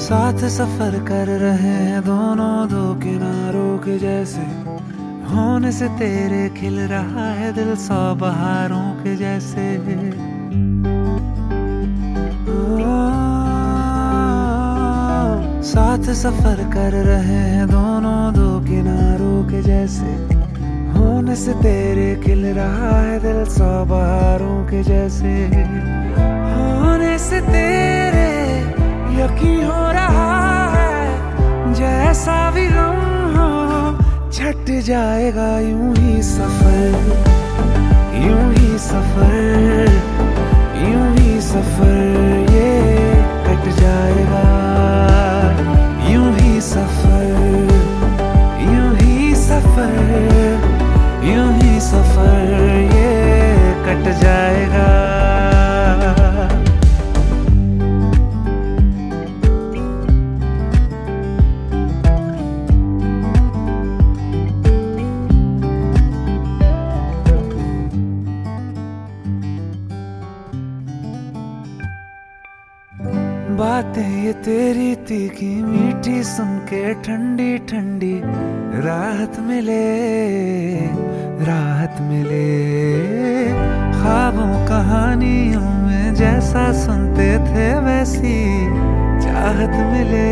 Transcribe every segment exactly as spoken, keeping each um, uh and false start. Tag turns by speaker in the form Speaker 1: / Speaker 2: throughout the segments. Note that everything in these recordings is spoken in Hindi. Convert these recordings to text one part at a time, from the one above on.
Speaker 1: साथ सफर कर रहे हैं दोनों दो किनारों के जैसे, होने से तेरे खिल रहा है दिल सौ बहारों के जैसे। ओ, साथ सफर कर रहे हैं दोनों दो किनारों के जैसे, होने से तेरे खिल रहा है दिल सौ बहारों के जैसे। होने से तेरे यकीन हो रहा है जैसा भी गम हो छट जाएगा यूं ही सफर, यूं ही सफर, यूं ही सफर ये कट जाएगा। यूं ही सफर, यूं ही सफर, यूं ही सफर ये कट जाएगा। बातें ये तेरी तीखी मीठी सुन के ठंडी ठंडी राहत मिले, राहत मिले। ख्वाबों कहानियों में जैसा सुनते थे वैसी चाहत मिले,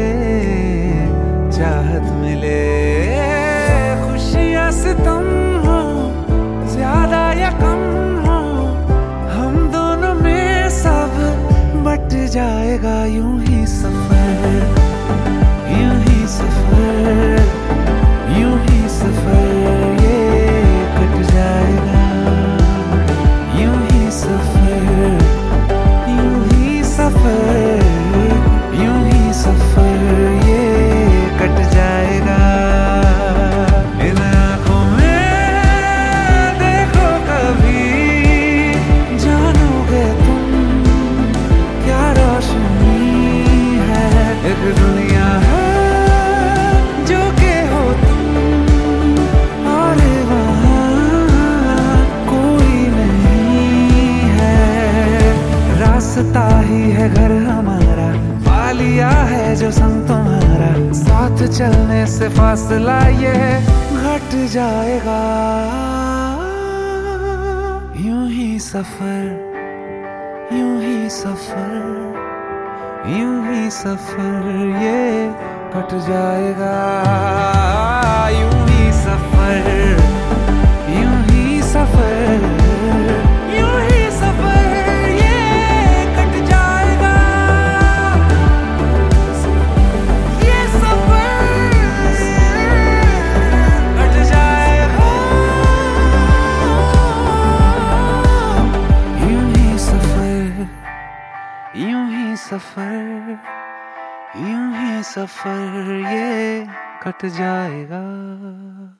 Speaker 1: चाहत मिले। खुशियाँ सितम हो ज्यादा या कम हो, हम दोनों में सब बट जाएगा यूं ही सफर, यूं ही सफर, यूं ही सफर ये कट जाएगा। यूं ही सफर, यूं ही सफर, यूं ही सफर ये कट जाएगा। इन आँखों में देखो कभी जानोगे तुम क्या रोशनी है। एक दुनिया है जो के हो तुम और वहाँ कोई नहीं है। रास्ता ही है घर हमारा, पा लिया है जो संग तुम्हारा, साथ चलने से फासला ये घट जाएगा। यूं ही सफर, यूं ही सफर, यूं ही सफर ये कट जाएगा। यूं ही सफर, यूं ही सफर, यूं ही सफर ये कट जाएगा। ये सफर कट जाएगा। यूं ही सफर, यूं ही सफर, यूं ही सफर ये कट जाएगा।